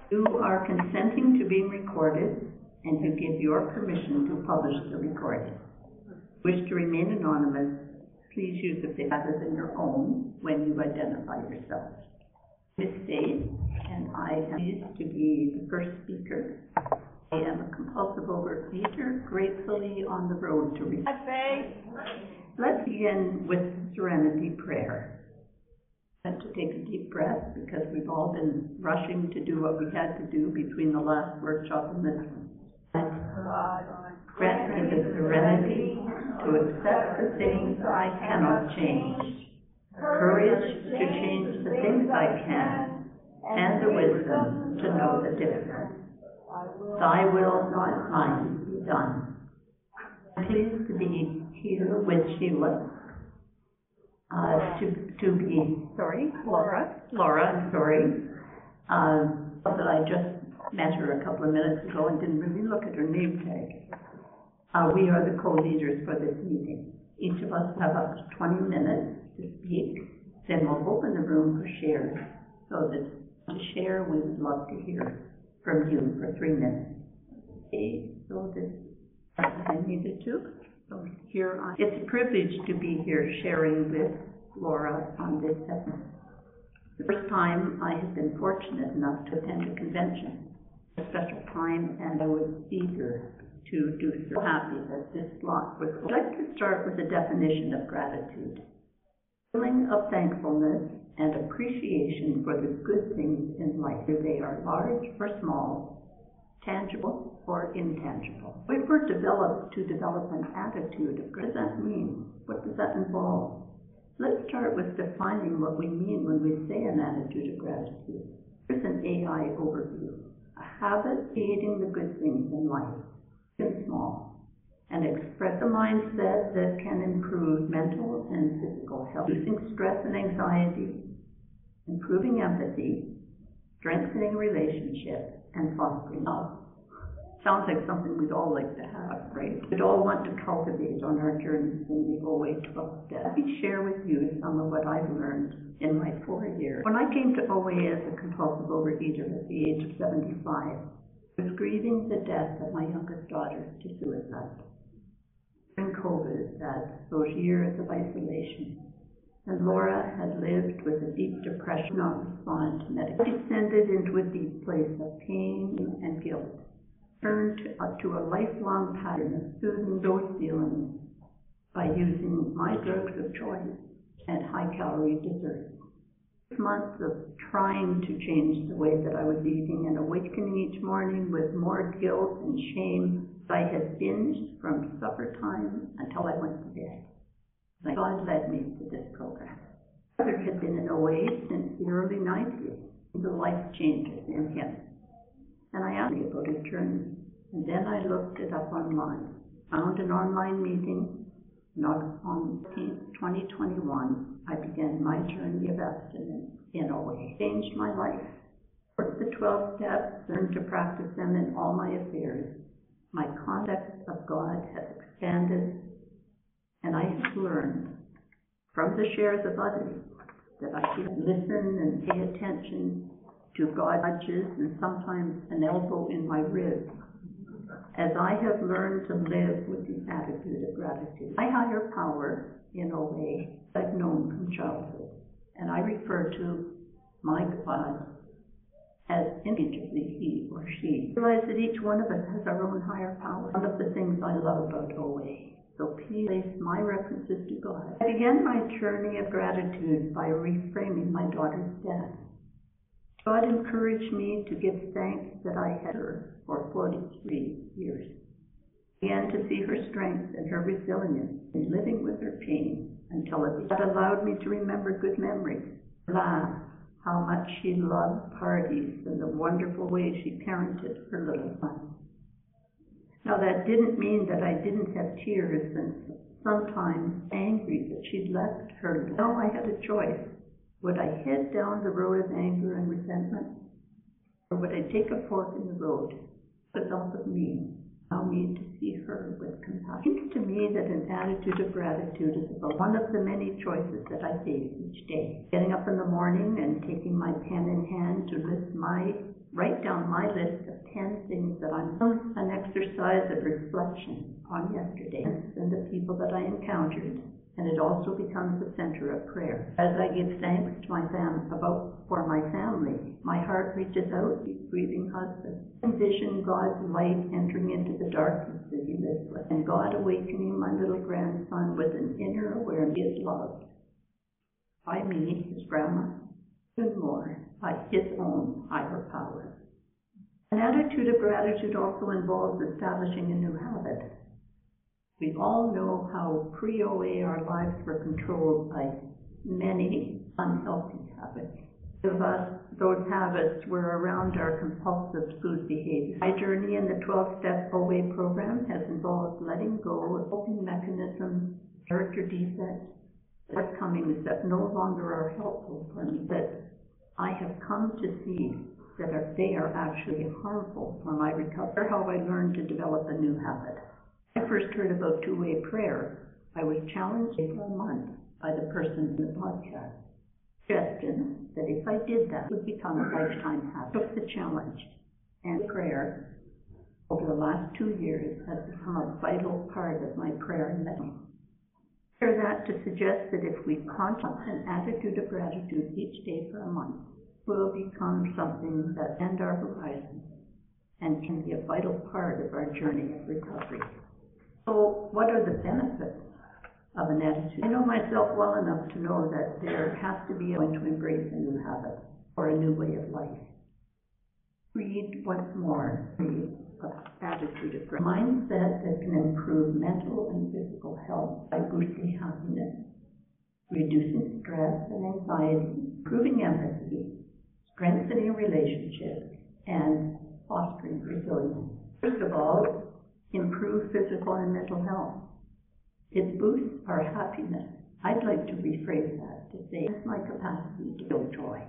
You are consenting to being recorded, and you give your permission to publish the recording. Wish to remain anonymous, please use a picture other than your own when you identify yourself. This state, and I am pleased to be the first speaker. I am a compulsive overeater, gratefully on the road to recovery. Let's begin with Serenity Prayer. I had to take a deep breath because we've all been rushing to do what we had to do between the last workshop and this one. Grant me the serenity to accept the things I cannot change, courage to change the things I can, and the wisdom to know the difference. Thy will, not mine, be done. I'm pleased to be here with Sheila. But I just met her a couple of minutes ago and didn't really look at her name tag. We are the co-leaders for this meeting. Each of us have up to 20 minutes to speak. Then we'll open the room for shares. So that to share, we would love to hear from you for 3 minutes. Okay, so this I needed to. So here it's a privilege to be here sharing with Laura on this session. The first time I have been fortunate enough to attend a convention, a special time, and I was eager to do so. Happy that this slot was. I'd like to start with a definition of gratitude. Feeling of thankfulness and appreciation for the good things in life, whether they are large or small, tangible or intangible. We were developed to develop an attitude of gratitude. What does that mean? What does that involve? Let's start with defining what we mean when we say an attitude of gratitude. Here's an AI overview. A habit creating the good things in life, big and small, and express a mindset that can improve mental and physical health, reducing stress and anxiety, improving empathy, strengthening relationships, and fostering love. Sounds like something we'd all like to have, right? We'd all want to cultivate on our journeys in the OA 12 steps. Let me share with you some of what I've learned in my 4 years. When I came to OA as a compulsive overeater at the age of 75, I was grieving the death of my youngest daughter to suicide. During COVID, those years of isolation, and Laura had lived with a deep depression, not respond to medication, descended into a deep place of pain and guilt. Turned to a lifelong pattern of soothing those feelings by using my drugs of choice and high-calorie desserts. 6 months of trying to change the way that I was eating and awakening each morning with more guilt and shame. I had binged from supper time until I went to bed. God led me to this program. My father had been in OA since the early 90s. The life changes in him. And I asked him about his journey. And then I looked it up online. Found an online meeting. On 2021, I began my journey of abstinence in OA. Changed my life. Worked the 12 steps, learned to practice them in all my affairs. My concept of God has expanded, and I have learned from the shares of others that I should listen and pay attention to God's nudges and sometimes an elbow in my ribs, as I have learned to live with the attitude of gratitude. My higher power in OA I've known from childhood, and I refer to my God as interchangeably he or she. I realize that each one of us has our own higher power. One of the things I love about OA. So please place my references to God. I began my journey of gratitude by reframing my daughter's death. God encouraged me to give thanks that I had her for 43 years. I began to see her strength and her resilience in living with her pain until it allowed me to remember good memories, laugh, how much she loved parties and the wonderful way she parented her little son. Now that didn't mean that I didn't have tears and sometimes angry that she'd left her. Now I had a choice. Would I head down the road of anger and resentment, or would I take a fork in the road, put off of me, allow me to see her with compassion? It seems to me that an attitude of gratitude is about one of the many choices that I face each day. Getting up in the morning and taking my pen in hand to write down my list of 10 things that I'm an exercise of reflection on yesterday and the people that I encountered, and it also becomes the center of prayer. As I give thanks to my for my family, my heart reaches out to his grieving husband. Envision God's light entering into the darkness that he lives with, and God awakening my little grandson with an inner awareness he is loved by me, his grandma, and more by his own higher power. An attitude of gratitude also involves establishing a new habit. We all know how pre-OA our lives were controlled by many unhealthy habits. Of us, those habits were around our compulsive food behavior. My journey in the 12-step OA program has involved letting go of coping mechanisms, character defects, shortcomings that no longer are helpful for me, that I have come to see that they are actually harmful for my recovery. How I learned to develop a new habit. When I first heard about two-way prayer, I was challenged for a month by the person in the podcast. Suggestion that if I did that, it would become a lifetime habit. I took the challenge, and prayer over the last 2 years has become a vital part of my prayer and meditation. Share that to suggest that if we contemplate an attitude of gratitude each day for a month, will become something that ends our horizon and can be a vital part of our journey of recovery. So what are the benefits of an attitude? I know myself well enough to know that there has to be a way to embrace a new habit or a new way of life. Read once more the attitude of gratitude. Mindset that can improve mental and physical health by boosting happiness, reducing stress and anxiety, improving empathy, strengthening relationships, and fostering resilience. First of all, improve physical and mental health. It boosts our happiness. I'd like to rephrase that to say it's my capacity to feel joy.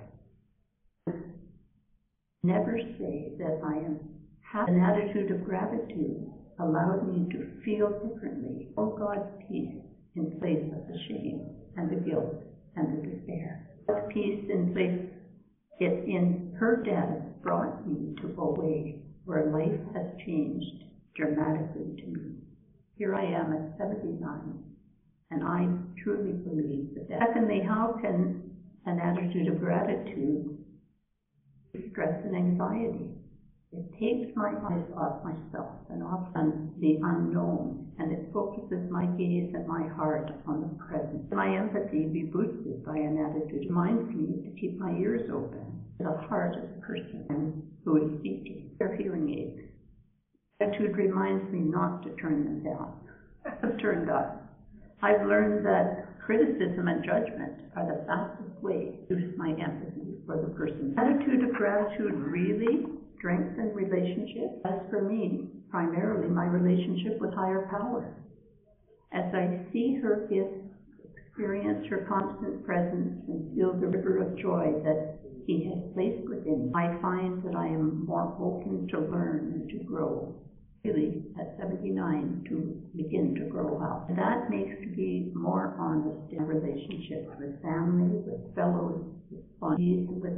Never say that I am happy. An attitude of gratitude allows me to feel differently. Oh, God's peace in place of the shame and the guilt and the despair. God's peace in place. It in her death brought me to OA, where life has changed dramatically to me. Here I am at 79, and I truly believe that. Secondly, how can an attitude of gratitude reduce stress and anxiety? It takes my eyes off myself and off the unknown, and it focuses my gaze and my heart on the present. My empathy be boosted by an attitude. It reminds me to keep my ears open to the heart of the person who is speaking. Their hearing aids. Attitude reminds me not to turn them down. I've turned up. I've learned that criticism and judgment are the fastest way to boost my empathy for the person. Attitude of gratitude really strengthens relationships. As for me, primarily my relationship with higher power. As I see her gifts, experience her constant presence, and feel the river of joy that He has placed within me, I find that I am more open to learn and to grow. Really, at 79, to begin to grow up. And that makes me more honest in relationships with family, with fellows, with bodies, with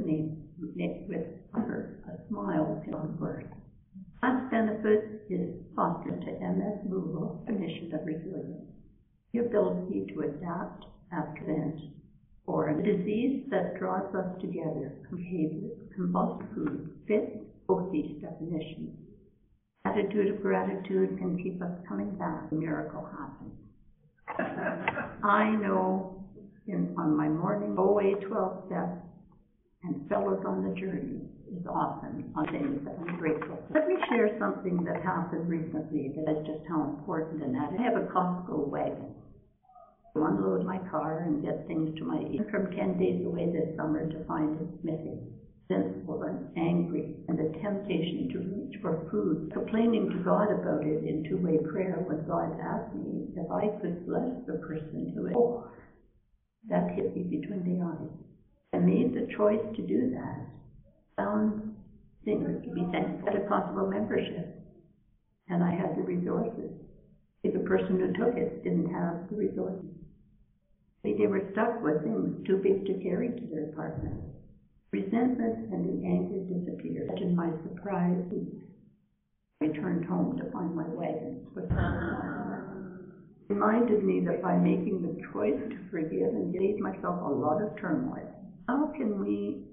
others. A smile can work. Last benefit is fostered to MS Moodle definition of resilience. The ability to adapt after event or a disease that draws us together, behavior, compulsive food, fits both these definitions. Attitude of gratitude can keep us coming back. A miracle happens. I know on my morning OA 12 steps and fellows on the journey is often on things that I'm grateful for. Let me share something that happened recently that is just how important an attitude. I have a Costco wagon. I unload my car and get things to my from 10 days away this summer to find it missing. Sensible and angry, and the temptation to reach for food, complaining to God about it in two-way prayer when God asked me if I could bless the person who had that hit me between the eyes. I made the choice to do that, found things to be thankful for, a possible membership, and I had the resources. The person who took it didn't have the resources. They were stuck with things too big to carry to their apartment. Resentment and the anger disappeared. In my surprise, I returned home to find my wagon was reminded me that by making the choice to forgive and gave myself a lot of turmoil, how can we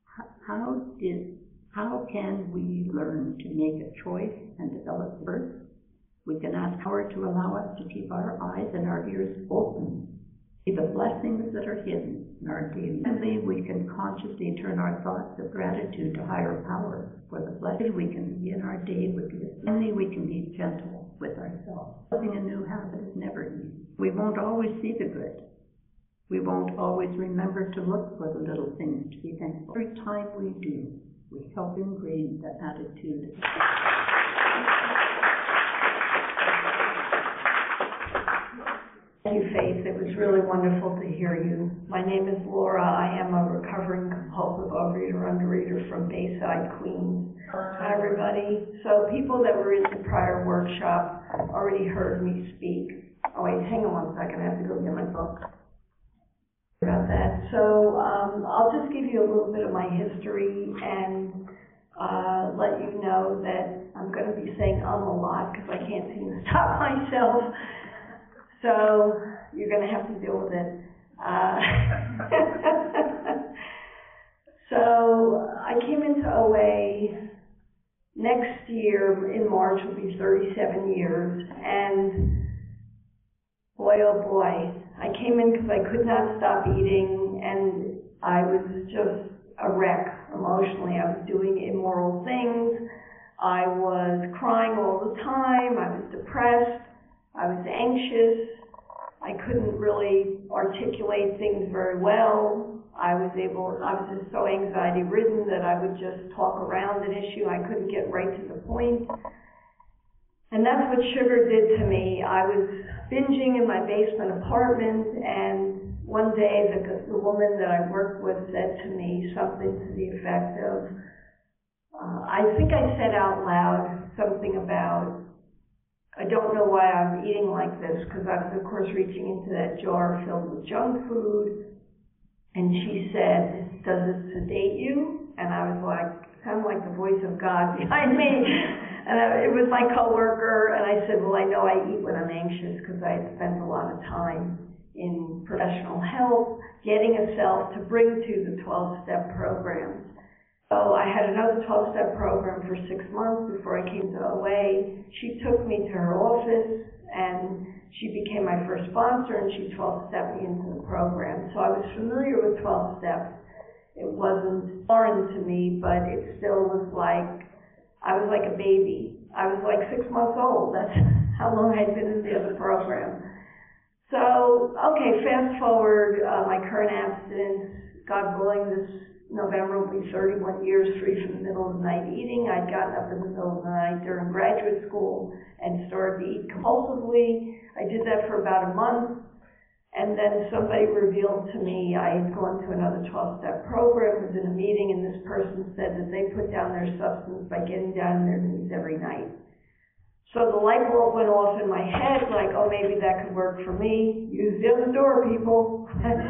learn to make a choice and develop first? We can ask power to allow us to keep our eyes and our ears open, see the blessings that are hidden in our daily. Secondly, we can consciously turn our thoughts of gratitude to higher power for the blessing we can be in our day would be. Finally, we can be gentle with ourselves. Building a new habit is never easy. We won't always see the good. We won't always remember to look for the little things to be thankful. Every time we do, we help ingrain the attitude. Thank you, Faith. It was really wonderful to hear you. My name is Laura. I am a recovering compulsive overeater, undereater from Bayside, Queens. Hi, everybody. So people that were in the prior workshop already heard me speak. Oh, wait, hang on one second. I have to go get my book. About that. So I'll just give you a little bit of my history and let you know that I'm going to be saying a lot because I can't seem to stop myself. So you're going to have to deal with it. So I came into OA next year in March will be 37 years, and boy, oh boy, I came in because I could not stop eating, and I was just a wreck emotionally. I was doing immoral things. I was crying all the time. I was depressed. I was anxious. I couldn't really articulate things very well. I was just so anxiety ridden that I would just talk around an issue. I couldn't get right to the point. And that's what sugar did to me. I was binging in my basement apartment, and one day the woman that I worked with said to me something to the effect of, I think I said out loud something about, I don't know why I'm eating like this, because I was, of course, reaching into that jar filled with junk food. And she said, does it sedate you? And I was like, sounded like the voice of God behind me. And it was my coworker, and I said, well, I know I eat when I'm anxious because I had spent a lot of time in professional help, getting a self to bring to the 12-step programs. So I had another 12-step program for 6 months before I came to OA. She took me to her office, and she became my first sponsor, and she 12-stepped me into the program. So I was familiar with 12 steps. It wasn't foreign to me, but it still was like, I was like a baby. I was like 6 months old. That's how long I'd been in the other program. So, okay, fast forward, my current abstinence, God willing, this November will be 31 years free from the middle of the night eating. I'd gotten up in the middle of the night during graduate school and started to eat compulsively. I did that for about a month, and then somebody revealed to me I had gone to another 12-step program, was in a meeting, and this person said that they put down their substance by getting down on their knees every night. So the light bulb went off in my head, like, oh, maybe that could work for me. Use the other door, people.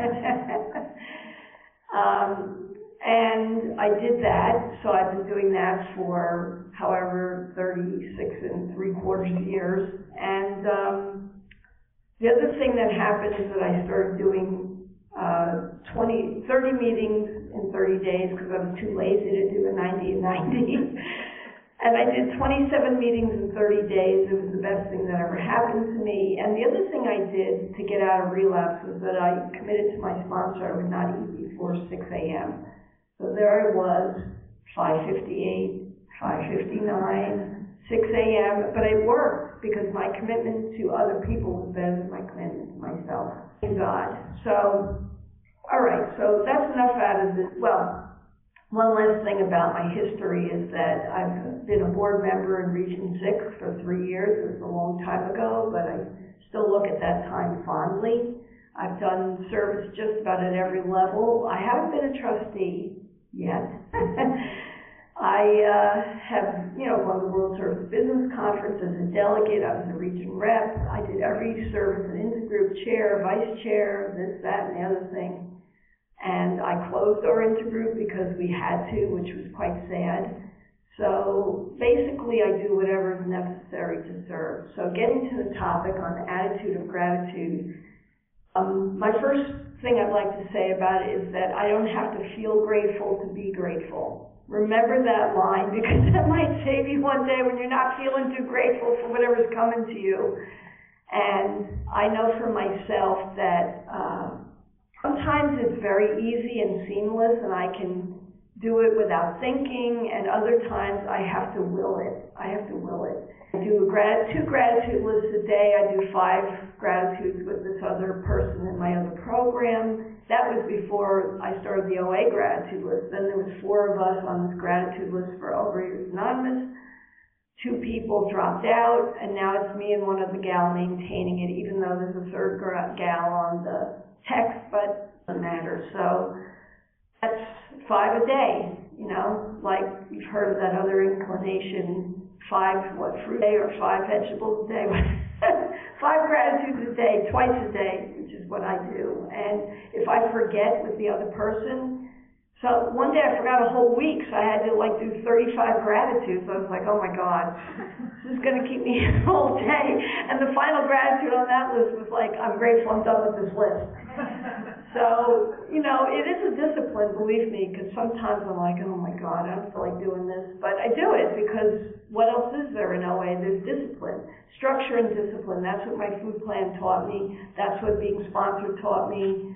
And I did that, so I've been doing that for, however, 36 3/4 years. And the other thing that happened is that I started doing 30 meetings in 30 days because I was too lazy to do a 90 and 90. And I did 27 meetings in 30 days. It was the best thing that ever happened to me. And the other thing I did to get out of relapse was that I committed to my sponsor I would not eat before 6 a.m. So there I was, 5:58, 5:59, 6 a.m., but it worked because my commitment to other people was better than my commitment to myself. Thank God. So, all right, so that's enough out of this. Well, one last thing about my history is that I've been a board member in Region 6 for 3 years. It was a long time ago, but I still look at that time fondly. I've done service just about at every level. I haven't been a trustee yet. I have, won the World Service Business Conference as a delegate. I was a region rep. I did every service and intergroup chair, vice chair, this, that, and the other thing. and I closed our intergroup because we had to, which was quite sad. So basically I do whatever is necessary to serve. So getting to the topic on attitude of gratitude, my first thing I'd like to say about it is that I don't have to feel grateful to be grateful. Remember that line, because that might save you one day when you're not feeling too grateful for whatever's coming to you. And I know for myself that sometimes it's very easy and seamless and I can do it without thinking, and other times I have to will it. I do 2 gratitude lists a day. I do 5 gratitudes with this other person in my other program. That was before I started the OA gratitude list. Then there was 4 of us on this gratitude list for Overeaters Anonymous. 2 people dropped out, and now it's me and one other gal maintaining it, even though there's a 3rd gal on the text, but it doesn't matter. So that's 5 a day, like you've heard of that other inclination, 5 fruit a day or 5 vegetables a day. 5 gratitudes a day, twice a day, which is what I do. And if I forget with the other person, so one day I forgot a whole week, so I had to do 35 gratitudes. I was like, oh my God, this is going to keep me here all day. And the final gratitude on that list was like, I'm grateful I'm done with this list. So, it is a discipline, believe me, because sometimes I'm like, oh my God, I don't feel like doing this. But I do it because what else is there in OA? There's discipline, structure and discipline. That's what my food plan taught me. That's what being sponsored taught me.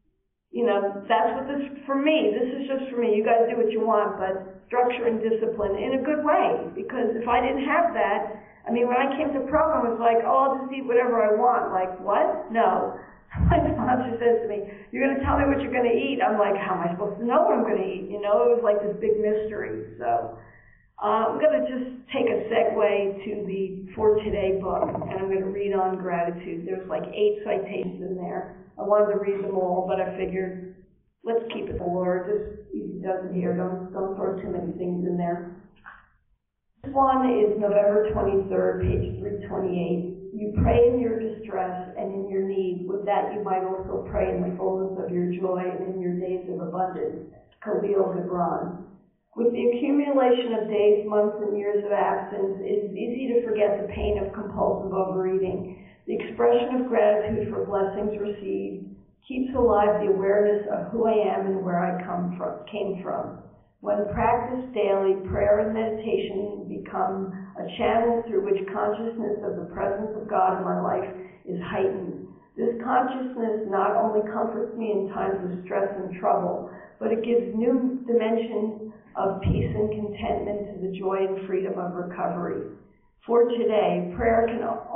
That's what this is for me. This is just for me. You guys do what you want, but structure and discipline in a good way. Because if I didn't have that, when I came to program, it was like, oh, I'll just eat whatever I want. Like, what? No. My sponsor says to me, you're going to tell me what you're going to eat. I'm like, how am I supposed to know what I'm going to eat? It was like this big mystery. So I'm going to just take a segue to the For Today book, and I'm going to read on gratitude. There's 8 citations in there. I wanted to read them all, but I figured, let's keep it fuller. Just easy does it here. Don't throw too many things in there. This one is November 23rd, page 328. You pray in your distress and in your need. With that you might also pray in the fullness of your joy and in your days of abundance. Khalil Gibran. With the accumulation of days, months, and years of absence, it is easy to forget the pain of compulsive overeating. The expression of gratitude for blessings received keeps alive the awareness of who I am and where I came from. When practiced daily, prayer and meditation become a channel through which consciousness of the presence of God in my life is heightened. This consciousness not only comforts me in times of stress and trouble, but it gives new dimensions of peace and contentment to the joy and freedom of recovery. For today, prayer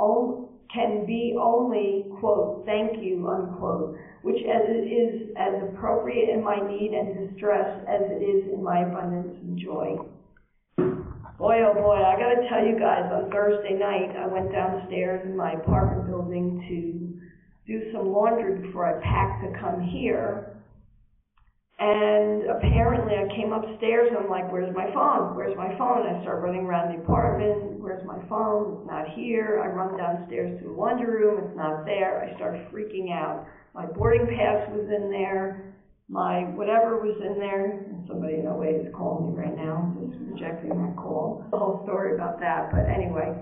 can be only, quote, thank you, unquote, which as it is as appropriate in my need and distress as it is in my abundance and joy. Boy, oh boy, I got to tell you guys, on Thursday night, I went downstairs in my apartment building to do some laundry before I packed to come here. And apparently I came upstairs and I'm like, where's my phone? Where's my phone? I start running around the apartment. Where's my phone? It's not here. I run downstairs to the laundry room. It's not there. I start freaking out. My boarding pass was in there. My whatever was in there. And somebody in OA is calling me right now, just rejecting my call. The whole story about that. But anyway.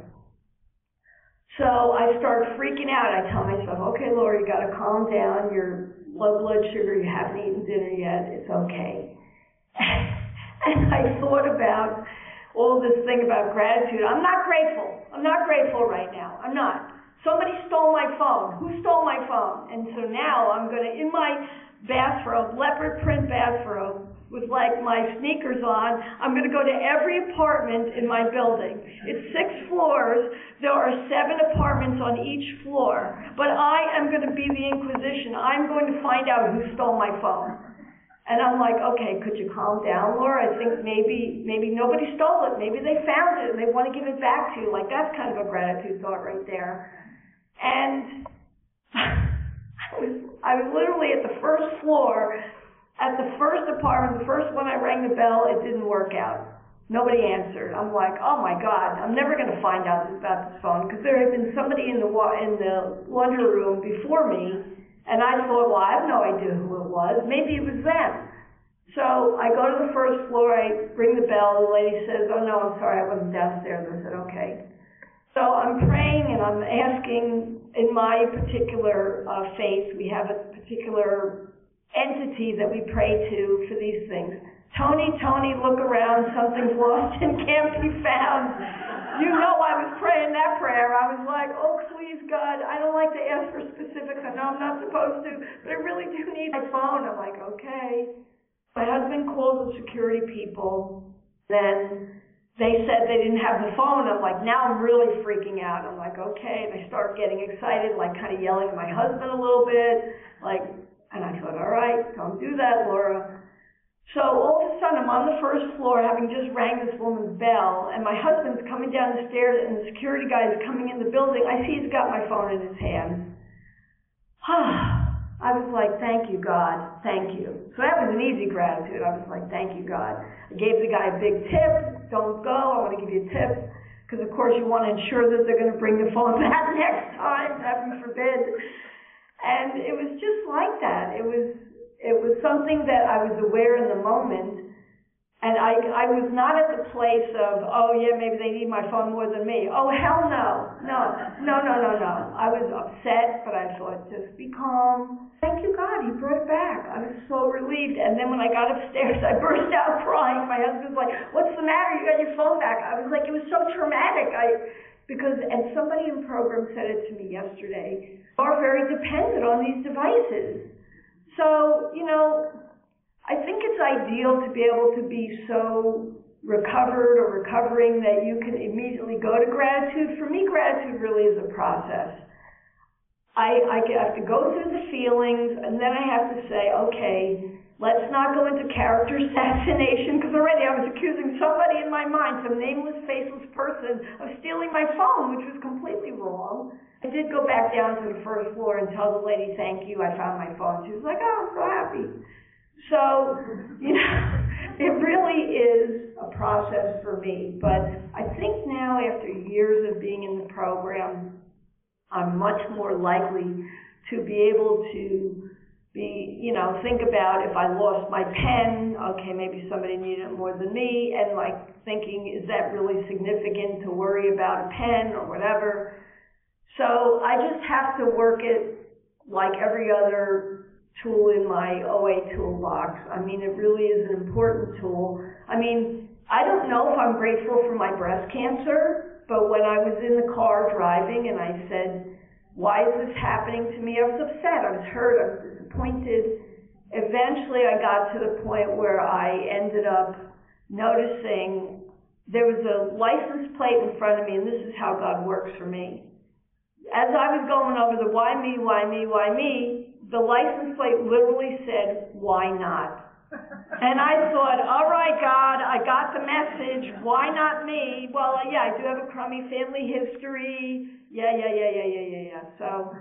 So I start freaking out. I tell myself, okay, Laura, you got to calm down. You're low blood sugar, you haven't eaten dinner yet, it's okay. And I thought about all this thing about gratitude. I'm not grateful right now. I'm not. Somebody stole my phone. Who stole my phone? And so now I'm going to, in my bathrobe, leopard print bathrobe, with my sneakers on, I'm going to go to every apartment in my building. It's 6 floors. There are 7 apartments on each floor. But I am going to be the Inquisition. I'm going to find out who stole my phone. And I'm like, okay, could you calm down, Laura? I think maybe nobody stole it. Maybe they found it and they want to give it back to you. That's kind of a gratitude thought right there. And I was literally at the first floor. At the first apartment, the first one I rang the bell, it didn't work out. Nobody answered. I'm like, oh my God, I'm never going to find out about this phone because there had been somebody in the laundry room before me, And I thought, well, I have no idea who it was. Maybe it was them. So I go to the first floor, I ring the bell, the lady says, oh no, I'm sorry, I wasn't downstairs. I said, okay. So I'm praying and I'm asking, in my particular faith, we have a particular entity that we pray to for these things. Tony, look around, something's lost and can't be found. You know I was praying that prayer. I was like, oh, please, God, I don't like to ask for specifics. I know I'm not supposed to, but I really do need my phone. I'm like, okay. My husband called the security people. Then they said they didn't have the phone. I'm like, now I'm really freaking out. I'm like, okay. And I start getting excited, like kind of yelling at my husband a little bit. And I thought, all right, don't do that, Laura. So all of a sudden, I'm on the first floor, having just rang this woman's bell, and my husband's coming down the stairs, and the security guy is coming in the building. I see he's got my phone in his hand. I was like, thank you, God, thank you. So that was an easy gratitude. I was like, thank you, God. I gave the guy a big tip. Don't go, I want to give you a tip. Because, of course, you want to ensure that they're going to bring the phone back next time, heaven forbid. And it was just like that. It was something that I was aware in the moment, and I was not at the place of, oh yeah, maybe they need my phone more than me. Oh, hell no. No. I was upset, but I thought, just be calm. Thank you, God, he brought it back. I was so relieved. And then when I got upstairs, I burst out crying. My husband's like, what's the matter? You got your phone back. I was like, it was so traumatic. And somebody in program said it to me yesterday, are very dependent on these devices. So, I think it's ideal to be able to be so recovered or recovering that you can immediately go to gratitude. For me, gratitude really is a process. I have to go through the feelings, and then I have to say, okay, let's not go into character assassination, because already I was accusing somebody in my mind, some nameless, faceless person, of stealing my phone, which was completely wrong. I did go back down to the first floor and tell the lady, thank you, I found my phone. She was like, oh, I'm so happy. So, it really is a process for me. But I think now, after years of being in the program, I'm much more likely to be able to think about if I lost my pen, okay, maybe somebody needed it more than me, and thinking, is that really significant to worry about a pen or whatever? So I just have to work it like every other tool in my OA toolbox. I mean, it really is an important tool. I mean, I don't know if I'm grateful for my breast cancer, but when I was in the car driving and I said, why is this happening to me? I was upset, I was hurt, I was disappointed. Eventually I got to the point where I ended up noticing there was a license plate in front of me, and this is how God works for me. As I was going over the why me, the license plate literally said, why not? And I thought, all right, God, I got the message. Why not me? Well, yeah, I do have a crummy family history. Yeah. So,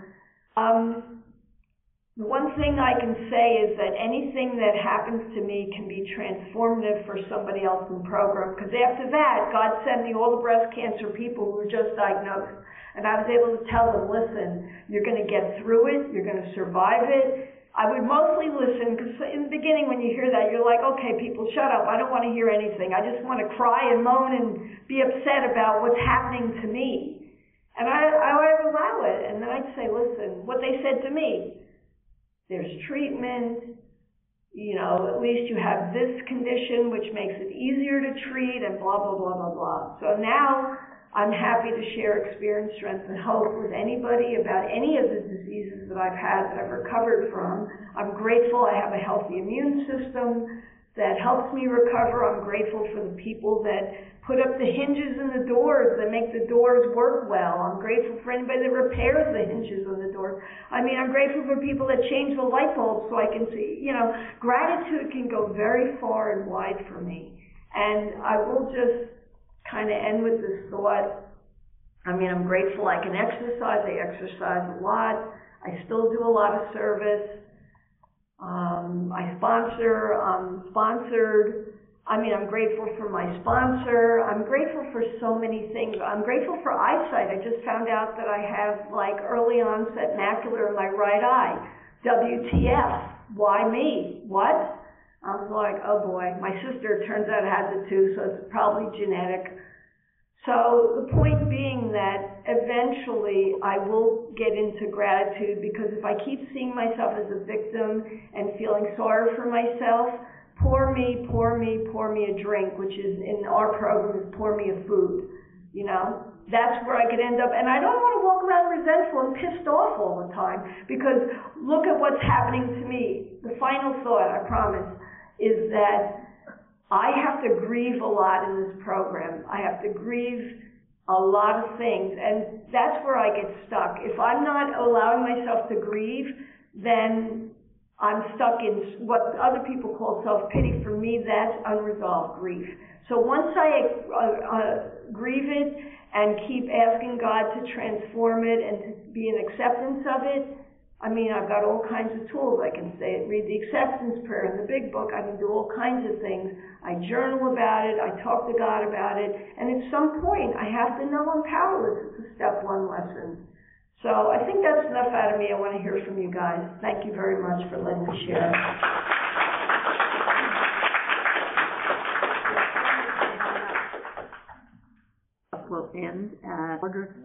the one thing I can say is that anything that happens to me can be transformative for somebody else in the program. Because after that, God sent me all the breast cancer people who were just diagnosed. And I was able to tell them, listen, you're going to get through it. You're going to survive it. I would mostly listen, because in the beginning when you hear that, you're like, okay, people, shut up. I don't want to hear anything. I just want to cry and moan and be upset about what's happening to me. And I would allow it. And then I'd say, listen, what they said to me, there's treatment, at least you have this condition, which makes it easier to treat, and blah, blah, blah, blah, blah. So now I'm happy to share experience, strength, and hope with anybody about any of the diseases that I've had, that I've recovered from. I'm grateful I have a healthy immune system that helps me recover. I'm grateful for the people that put up the hinges in the doors, that make the doors work well. I'm grateful for anybody that repairs the hinges on the doors. I mean, I'm grateful for people that change the light bulbs so I can see. Gratitude can go very far and wide for me. And I will just kind of end with this thought. I mean, I'm grateful I can exercise. I exercise a lot. I still do a lot of service. I'm sponsored. I'm grateful for my sponsor. I'm grateful for so many things. I'm grateful for eyesight. I just found out that I have early onset macular in my right eye. WTF? Why me? What? I was like, oh boy. My sister, turns out, has it too, so it's probably genetic. So the point being that eventually I will get into gratitude, because if I keep seeing myself as a victim and feeling sorry for myself, pour me a drink, which is in our program is pour me a food, you know? That's where I could end up. And I don't want to walk around resentful and pissed off all the time, because look at what's happening to me. The final thought, I promise, is that I have to grieve a lot in this program. I have to grieve a lot of things, and that's where I get stuck. If I'm not allowing myself to grieve, then I'm stuck in what other people call self-pity. For me, that's unresolved grief. So once I grieve it and keep asking God to transform it and to be an acceptance of it, I mean, I've got all kinds of tools. I can say, read the acceptance prayer in the big book. I can do all kinds of things. I journal about it. I talk to God about it. And at some point, I have to know I'm powerless. It's a step one lesson. So I think that's enough out of me. I want to hear from you guys. Thank you very much for letting me share. Will end at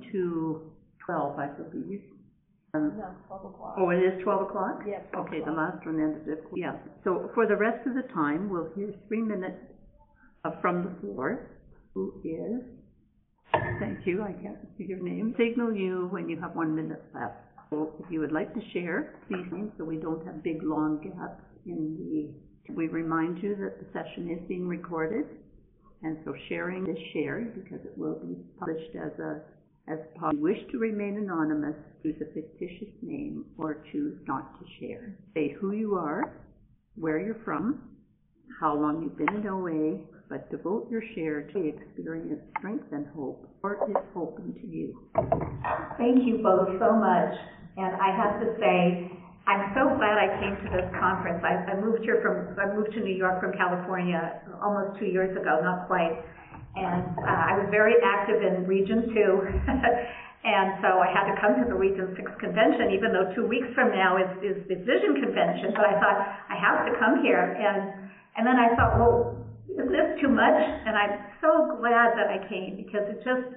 11:45, I believe. No, 12 o'clock. Oh, it is 12 o'clock? Yes. Okay, the last one ended at, yeah. So for the rest of the time, we'll hear 3 minutes from the floor, who is, thank you, I can't see your name. Signal you when you have 1 minute left. So if you would like to share, please, so we don't have big, long gaps in the, we remind you that the session is being recorded, and so sharing is shared because it will be published as possible. If you wish to remain anonymous, choose a fictitious name or choose not to share. Say who you are, where you're from, how long you've been in OA, but devote your share to experience strength and hope, or is open to you. Thank you both so much. And I have to say, I'm so glad I came to this conference. I moved to New York from California almost 2 years ago, not quite. And I was very active in Region 2, and so I had to come to the Region 6 convention, even though 2 weeks from now is the Vision Convention, but I thought, I have to come here. And then I thought, well, is this too much? And I'm so glad that I came, because it just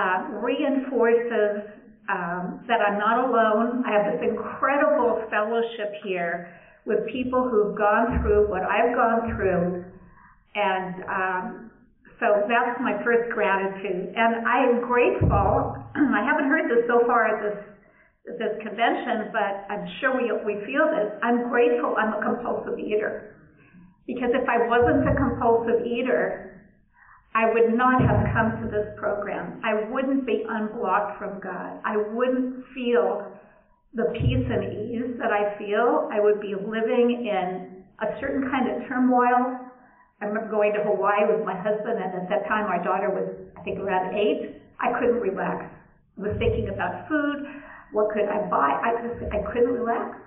reinforces that I'm not alone. I have this incredible fellowship here with people who've gone through what I've gone through, and so that's my first gratitude. And I am grateful. I haven't heard this so far at this convention, but I'm sure we feel this. I'm grateful I'm a compulsive eater. Because if I wasn't a compulsive eater, I would not have come to this program. I wouldn't be unblocked from God. I wouldn't feel the peace and ease that I feel. I would be living in a certain kind of turmoil. I remember going to Hawaii with my husband, and at that time our daughter was, I think, around 8. I couldn't relax. I was thinking about food. What could I buy? I couldn't relax.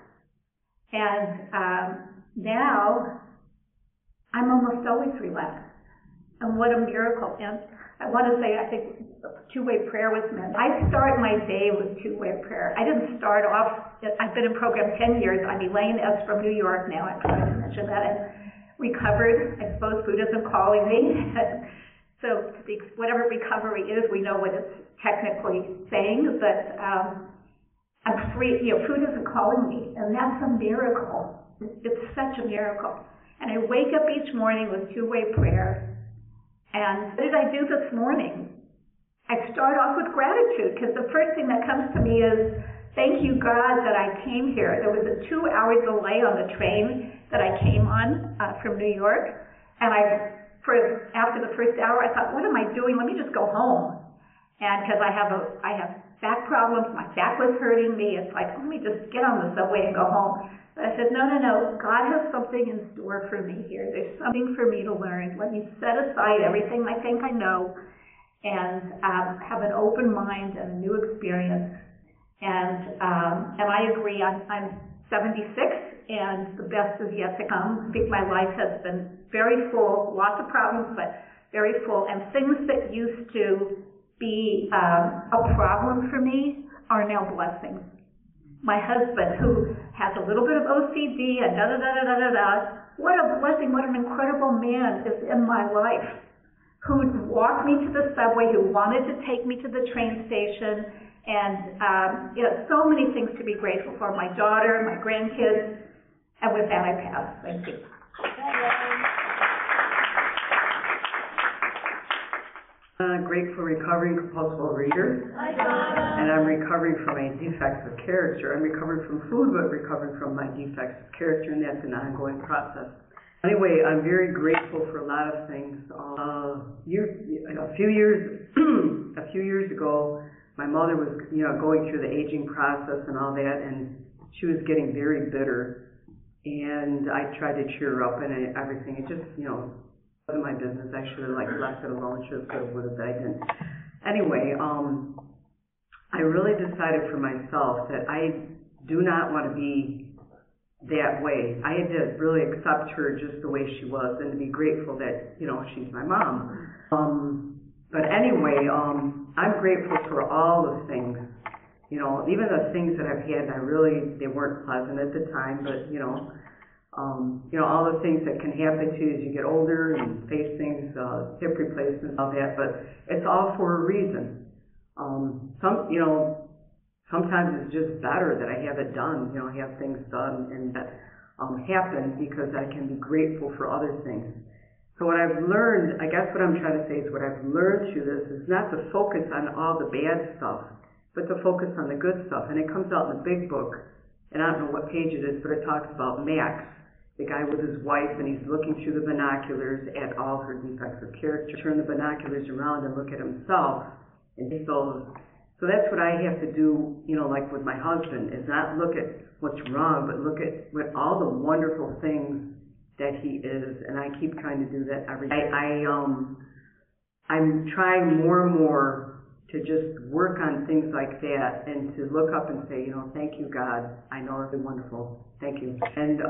And now I'm almost always relaxed. And what a miracle. And I want to say, I think two-way prayer was meant. I start my day with two-way prayer. I didn't start off, I've been in program 10 years. I'm Elaine S. from New York now. I tried to mention that. And recovered. I suppose Buddhism calling me. So whatever recovery is, we know what it's technically saying, but I'm free. Food isn't calling me, and that's a miracle. It's such a miracle. And I wake up each morning with two-way prayer. And what did I do this morning? I start off with gratitude, because the first thing that comes to me is, thank you, God, that I came here. There was a 2-hour delay on the train that I came on from New York, and after the first hour, I thought, what am I doing? Let me just go home. And because I have back problems, my back was hurting me. It's like, let me just get on the subway and go home. But I said, no, God has something in store for me here. There's something for me to learn. Let me set aside everything I think I know and have an open mind and a new experience. And I agree, I'm 76, and the best is yet to come. I think my life has been very full, lots of problems, but very full. And things that used to be a problem for me are now blessings. my husband, who has a little bit of OCD and what a blessing, what an incredible man is in my life, who walked me to the subway, who wanted to take me to the train station, and so many things to be grateful for. My daughter, my grandkids, and with that I pass. Thank you. Grateful recovering compulsive reader, and I'm recovering from my defects of character. I'm recovering from food, but recovering from my defects of character, and that's an ongoing process. Anyway, I'm very grateful for a lot of things. A few years ago, my mother was, going through the aging process and all that, and she was getting very bitter. And I tried to cheer her up and everything. It just, wasn't my business. I should have left it alone. Should have would have, but I didn't. Anyway, I really decided for myself that I do not want to be that way. I had to really accept her just the way she was and to be grateful that, she's my mom. But anyway, I'm grateful for all the things, even the things that I've had, they weren't pleasant at the time, but, all the things that can happen to you as you get older and face things, hip replacements, all that, but it's all for a reason. Sometimes it's just better that I have it done, have things done and that happen because I can be grateful for other things. So what I've learned, I guess what I'm trying to say is what I've learned through this is not to focus on all the bad stuff, but to focus on the good stuff. And it comes out in the big book, and I don't know what page it is, but it talks about Max, the guy with his wife, and he's looking through the binoculars at all her defects of character. Turn the binoculars around and look at himself, and so that's what I have to do, like with my husband, is not look at what's wrong, but look at what all the wonderful things that he is, and I keep trying to do that every day. I'm trying more and more to just work on things like that and to look up and say, thank you, God. I know it's wonderful. Thank you. And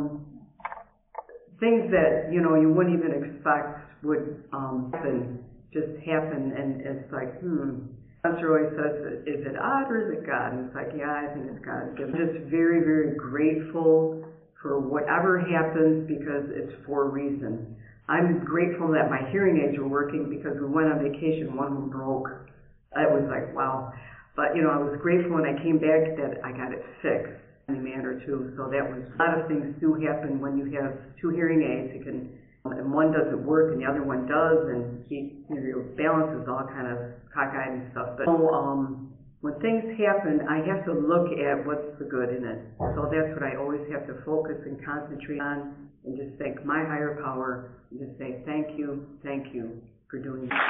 things that, you wouldn't even expect would happen, just happen, and it's like, Pastor always says, is it odd or is it God? And it's like, yeah, I think it's God. I'm just very, very grateful for whatever happens because it's for a reason. I'm grateful that my hearing aids were working because we went on vacation, one of them broke. It was like, wow. But, I was grateful when I came back that I got it fixed in a manner too. So that was, a lot of things do happen when you have two hearing aids. It can, and one doesn't work and the other one does, and your balance is all kind of cockeyed and stuff. But when things happen, I have to look at what's the good in it. So that's what I always have to focus and concentrate on, and just thank my higher power, and just say thank you for doing this.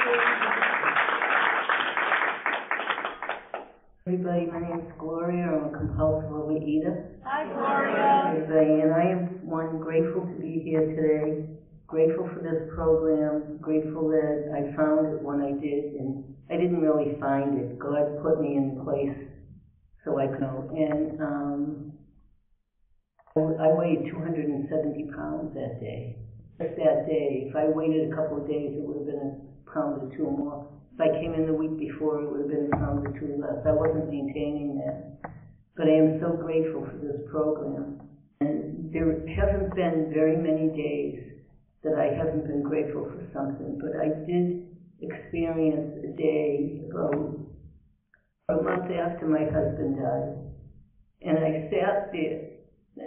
Everybody, my name's Gloria. I'm a compulsive overeater. Hi, Gloria. Everybody, and I am grateful to be here today. Grateful for this program. Grateful that I found it when I did, and I didn't really find it. God put me in place so I could know. And I weighed 270 pounds that day. Just that day. If I waited a couple of days, it would have been a pound or two more. If I came in the week before, it would have been a pound or two less. I wasn't maintaining that. But I am so grateful for this program. And there haven't been very many days that I haven't been grateful for something. But I did experience a day about a month after my husband died. And I sat there.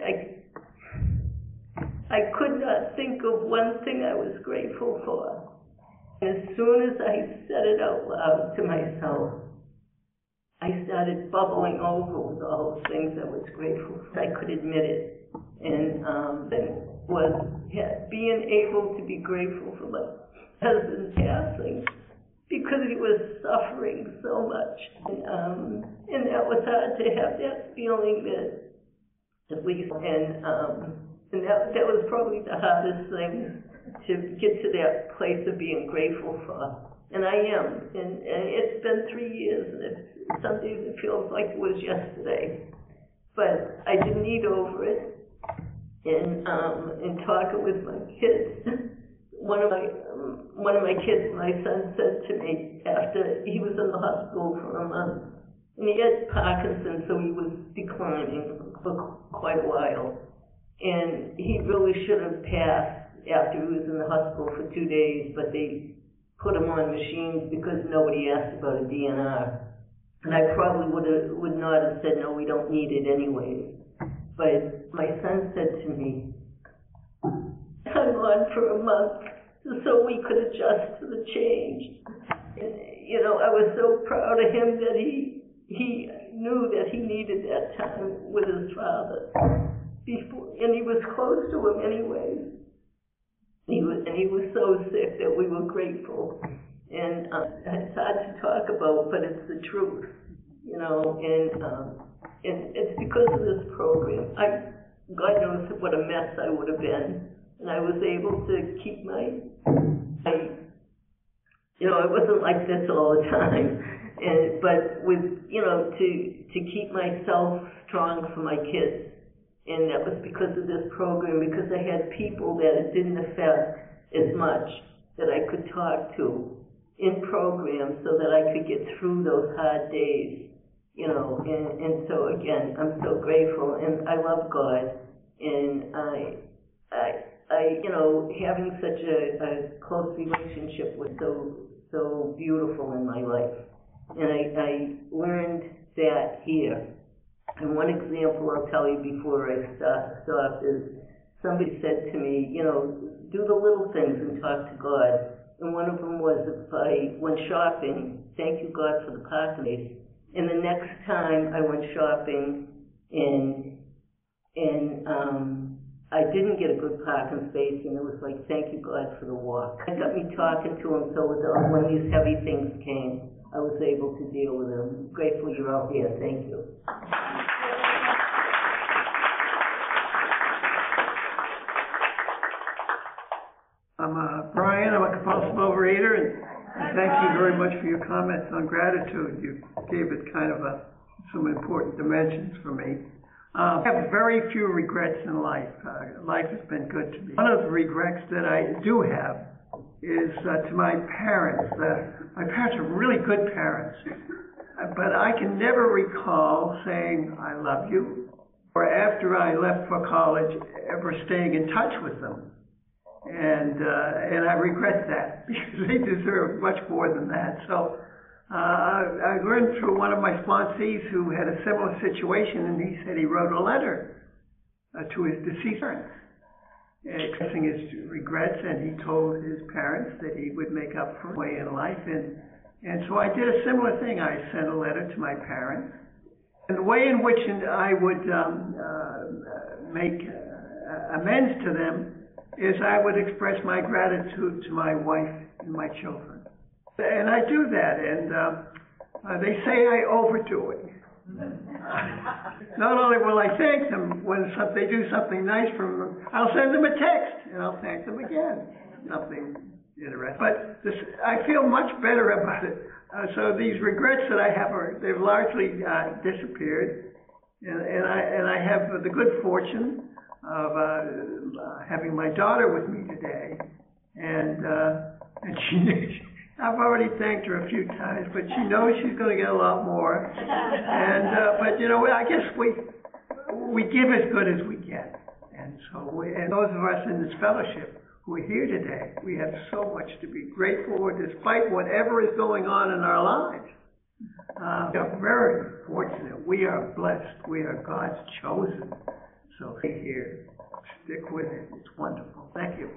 I could not think of one thing I was grateful for. And as soon as I said it out loud to myself, I started bubbling over with all the things I was grateful for. I could admit it. And was being able to be grateful for my husband's passing because he was suffering so much. And that was hard to have that feeling that at least, and that was probably the hardest thing to get to that place of being grateful for. And I am. And it's been 3 years, and some days it feels like it was yesterday. But I didn't eat over it. And talking with my kids, one of my kids, my son, said to me after he was in the hospital for a month, And he had Parkinson's, so he was declining for quite a while. And he really should have passed after he was in the hospital for 2 days, but they put him on machines because nobody asked about a DNR. And I probably would not have said, no, we don't need it anyways. But my son said to me, hung on for a month so we could adjust to the change. And, you know, I was so proud of him that he knew that he needed that time with his father before, and he was close to him anyways. He was so sick that we were grateful. And it's hard to talk about, but it's the truth, you know, and it's because of this program. God knows what a mess I would have been, and I was able to keep my you know, it wasn't like this all the time, but with, you know, to keep myself strong for my kids. And that was because of this program, because I had people that it didn't affect as much that I could talk to in programs so that I could get through those hard days, you know, and so again, I'm so grateful, and I love God, and I you know, having such a close relationship was so beautiful in my life, and I learned that here. And one example I'll tell you before I stop is somebody said to me, you know, do the little things and talk to God. And one of them was, if I went shopping, thank you God for the parking space. And the next time I went shopping and I didn't get a good parking space, and it was like, thank you God for the walk. It got me talking to him, so when these heavy things came, I was able to deal with them. Grateful you're out here. Thank you. I'm Brian. I'm a compulsive overeater, and thank you very much for your comments on gratitude. You gave it kind of some important dimensions for me. I have very few regrets in life. Life has been good to me. One of the regrets that I do have is to my parents. My parents are really good parents, but I can never recall saying, I love you, or after I left for college, ever staying in touch with them. And I regret that, because they deserve much more than that. So I learned through one of my sponsees who had a similar situation, and he said he wrote a letter to his deceased parents, expressing his regrets, and he told his parents that he would make up for way in life. And so I did a similar thing. I sent a letter to my parents. And the way in which I would make amends to them is I would express my gratitude to my wife and my children. And I do that, and they say I overdo it. Not only will I thank them when they do something nice for them, I'll send them a text, and I'll thank them again. Nothing interesting. But I feel much better about it. So these regrets that I have, they've largely disappeared, and I have the good fortune of having my daughter with me today, and she. I've already thanked her a few times, but she knows she's going to get a lot more. And but you know, I guess we give as good as we get, and so and those of us in this fellowship who are here today, we have so much to be grateful for, despite whatever is going on in our lives. We are very fortunate. We are blessed. We are God's chosen. So stay here. Stick with it. It's wonderful. Thank you.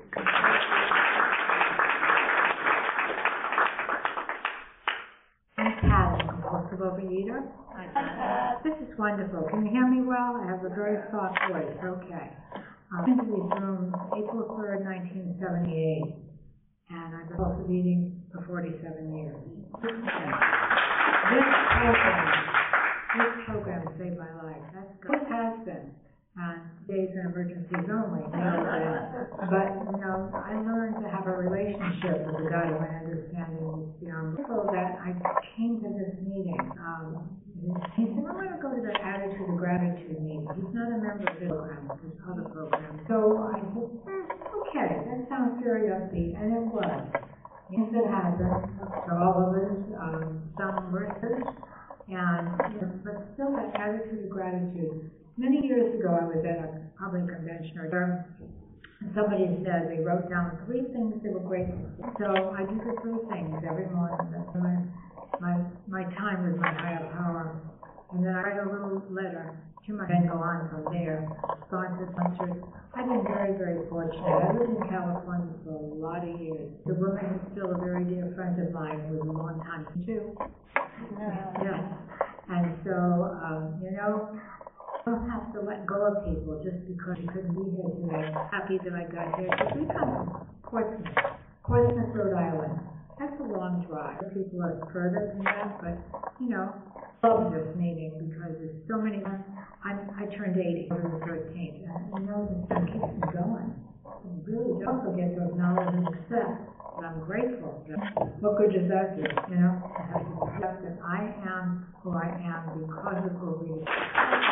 I'm Pat, a compulsive overeater. This is wonderful. Can you hear me well? I have a very soft voice. Okay. I went to these rooms April 3rd, 1978, and I've been compulsive eating for 47 years. This program saved my life. That's good. It has been. Days and emergencies only. But, you know, I learned to have a relationship with the God of my understanding is beyond. So that I came to this meeting. He said, I want to go to the Attitude of Gratitude meeting. He's not a member of this program, there's other programs. So I said, okay, that sounds very upbeat, and it was. Yes, it hasn't. For all of us, some verses. And attitude of gratitude. Many years ago, I was at a public convention or term, and somebody said they wrote down 3 things they were grateful for. So I do the 3 things every morning. That's my time with my higher power. And then I write a little letter to my, then go on from there. Sponsored. I've been very, very fortunate. I lived in California for a lot of years. The woman is still a very dear friend of mine who was a long time too. Yeah. And so, you know, I don't have to let go of people just because you couldn't be here today. Happy that I got here. Because we come from Portsmouth, Rhode Island. That's a long drive. People are further than that, but, you know, I love this meeting because there's so many. I turned 80 on the 13th, and you know, this thing keeps me going. I really don't forget to acknowledge and accept that I'm grateful. What good does that do, you know? I have to accept that I am who I am because of who we are.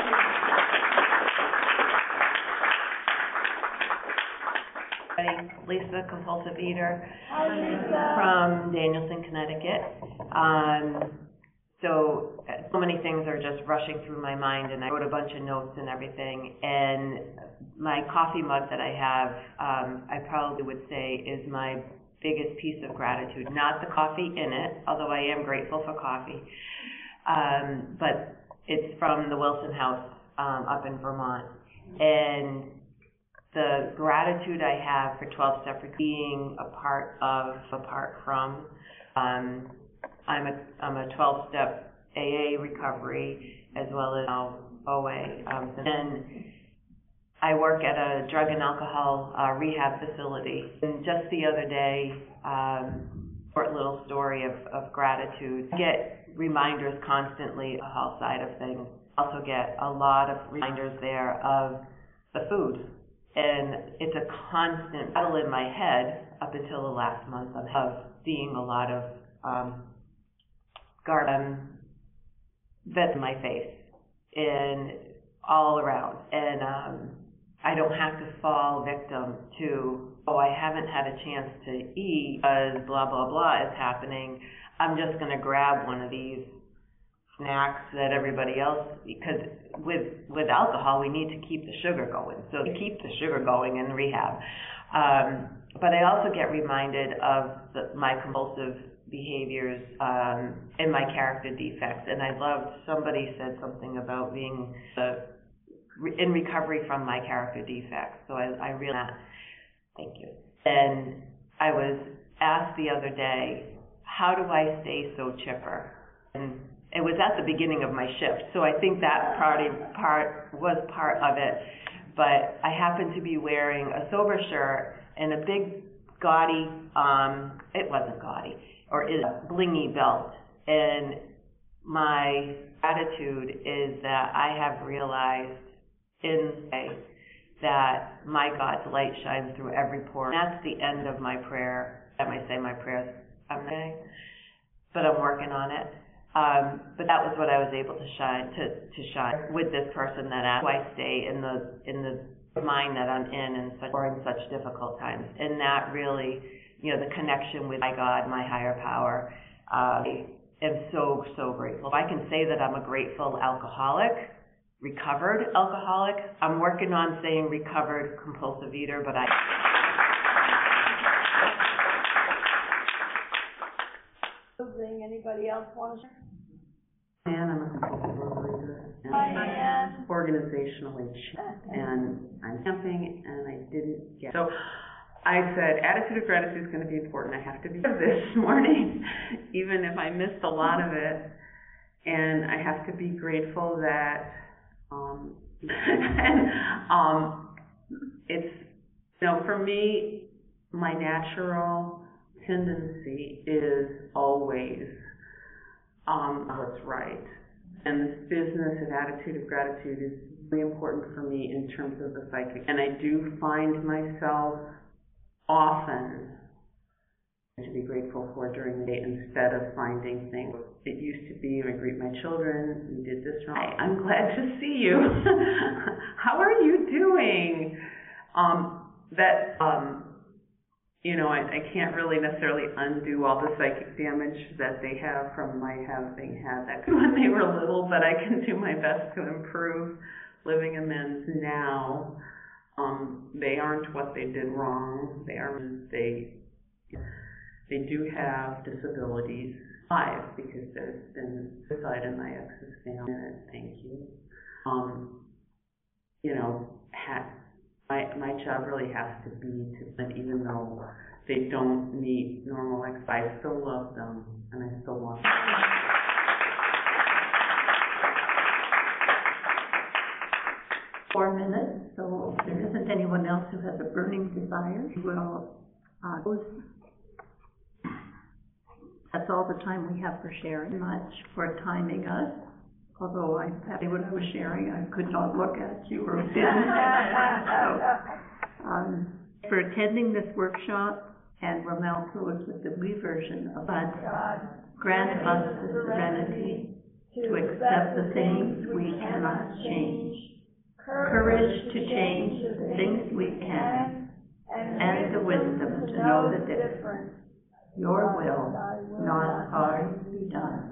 Lisa, compulsive eater. Hi, Lisa. From Danielson, Connecticut. So many things are just rushing through my mind, and I wrote a bunch of notes and everything. And my coffee mug that I have, I probably would say is my biggest piece of gratitude. Not the coffee in it, although I am grateful for coffee, but it's from the Wilson House up in Vermont. And the gratitude I have for 12-step being apart from, I'm a 12-step AA recovery as well as now OA. And I work at a drug and alcohol rehab facility. And just the other day, short little story of gratitude. I get reminders constantly, the alcohol side of things. I also get a lot of reminders there of the food. And it's a constant battle in my head up until the last month of seeing a lot of that's in my face and all around. And I don't have to fall victim to, I haven't had a chance to eat because blah, blah, blah is happening. I'm just going to grab one of these snacks that everybody else, because with alcohol, we need to keep the sugar going. So to keep the sugar going in rehab. But I also get reminded of my compulsive behaviors and my character defects. And I loved, somebody said something about being in recovery from my character defects. So I really, thank you. And I was asked the other day, how do I stay so chipper? And it was at the beginning of my shift, so I think that was part of it. But I happened to be wearing a sober shirt and a big gaudy, it wasn't gaudy, or is a blingy belt. And my attitude is that I have realized that my God's light shines through every pore. And that's the end of my prayer. I might say my prayers someday, but I'm working on it. But that was what I was able to shine with this person that I stay in the mind that I'm in such difficult times. And that really, the connection with my God, my higher power, I am so, so grateful. If I can say that I'm a grateful alcoholic, recovered alcoholic. I'm working on saying recovered compulsive eater, but Anybody else want to share? And I'm a compulsive overeater. Hi, I'm organizationally and I'm camping and I didn't get. So I said, attitude of gratitude is going to be important. I have to be here this morning, even if I missed a lot of it. And I have to be grateful that it's, for me, my natural tendency is always what's right. And this business and attitude of gratitude is really important for me in terms of the psychic. And I do find myself often to be grateful for during the day instead of finding things. It used to be, I greet my children, you did this wrong. I'm glad to see you. How are you doing? you know, I can't really necessarily undo all the psychic damage that they have from my having had that when they were little, but I can do my best to improve living amends now. They aren't what they did wrong. They do have disabilities. 5, because there's been suicide in my ex's family. Thank you. You know, my job really has to be to, even though they don't meet normal I still love them, and I still want them. 4 minutes, so if there isn't anyone else who has a burning desire, we'll close. That's all the time we have for sharing. Much for timing us. Although I happy when I was sharing, I could not look at you or didn't. So, for attending this workshop, and we'll now close with the we version of God. Grant us the serenity to accept the things we cannot change, courage to change the things we can, and the wisdom to know the difference. Your will, not ours, be done.